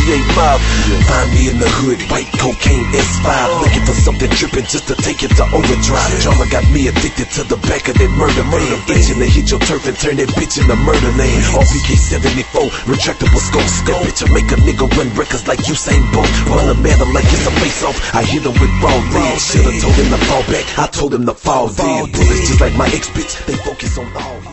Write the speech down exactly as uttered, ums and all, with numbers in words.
eight Mafia. Find me in the hood, white cocaine S five, looking for something tripping just to take it to overdrive. Drama got me addicted to the back of that murder van, itching to hit your turf and turn that bitch into murder land. R P K seventy-four, retractable scope. That bitch will make a nigga run records like Usain Bolt. Run a battle like it's a face-off, I hit him with raw lead. Should've told him to fall back, I told him to fall dead. Bullets just like my ex bitch, they focus on all.